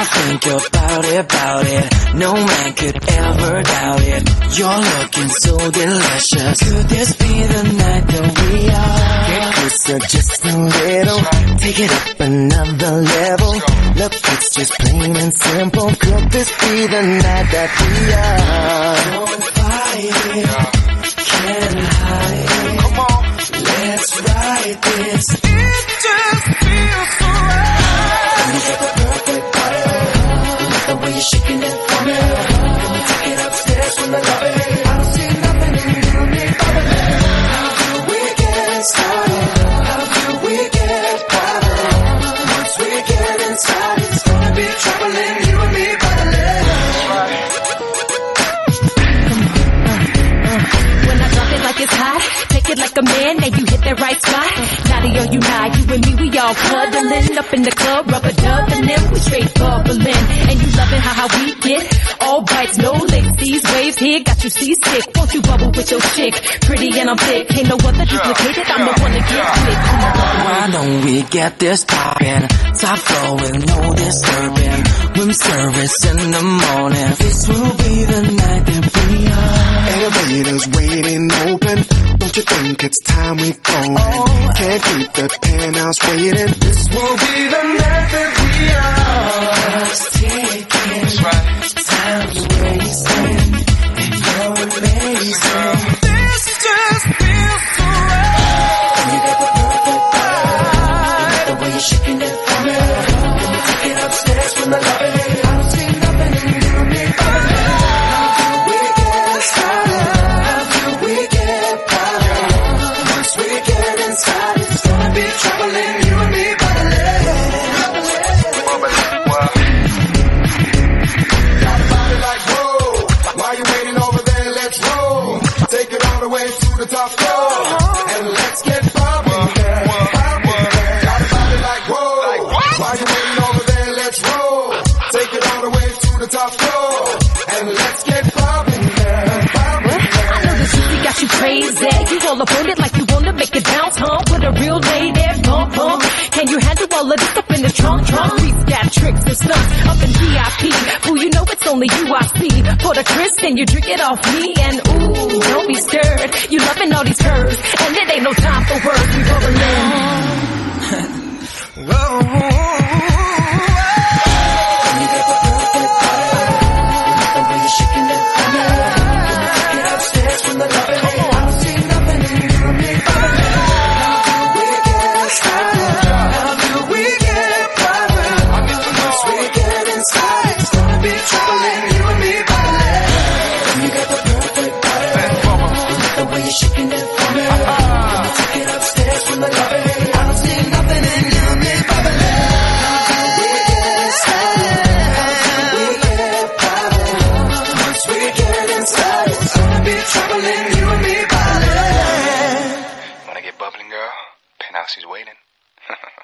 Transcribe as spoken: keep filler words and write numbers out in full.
I think about it, about it, no man could ever doubt it. You're looking so delicious. Could this be the night that we are? Get closer just a little, take it up another level. Look, it's just plain and simple. Could this be the night that we are? Don't fight it, can't hide it. Come on, let's ride this. It just feels so right. You got the perfect body, love the way you're shaking it for me. Can we take it upstairs from the lobby? I don't see nothing in you and me, baby. How do we get started? How do we get started? Once we get inside, it's gonna be trouble in you and me, baby. When I drop it like it's hot, take it like a man, now you hit that right spot. Naughty or you not, you and me, we all cuddling up in the club, rubber dubbing them, we straight bubbling. And you loving how, how we get, all bites, no licks. These waves here got you seasick. Won't you bubble with your chick? Pretty and I'm thick, ain't no other duplicated, I'm the one to get quick. Why don't we get this poppin'? Top flowing, no disturbing. Room service in the morning. This will be the night that we are. Elevators waiting open. Don't you think it's time we go? Oh, can't keep the penthouse waiting. This will be the night that we are. Let's take it. Time's wasting, and you're amazing. This just feels so right. You got the perfect body, love the way you're shaking it for me. Can we take it upstairs from the lobby? I don't see nothing in you and me, baby. How do we get started? How do we get started? Once we get inside, it's gonna be trouble in you and me, baby. To the top floor, and let's get poppin', girl. Poppin', girl. Got a body like whoa. While you waiting over there, let's roll. Take it all the way to the top floor, and let's get poppin', girl. Poppin', girl. I know the juicy got you crazy. You all up on it like you wanna make it bounce, huh? With a real lady, bump, bump. Can you handle all of this up in the trunk, trunk? We've got tricks and stunts up in V I P. Ooh, you know it's only you I see. For the Chris, then you drink it off me, and ooh, don't be scared. You loving all these curves, and it ain't no time for words. We bubbling. Whoa. Shaking it for me. Can we take it upstairs from the lobby? I don't see nothing in you and me, baby. How do we get started? How do we get started? Once we get inside, it's gonna be trouble in you and me, baby. Wanna get bubbling, girl? Penthouse is waiting.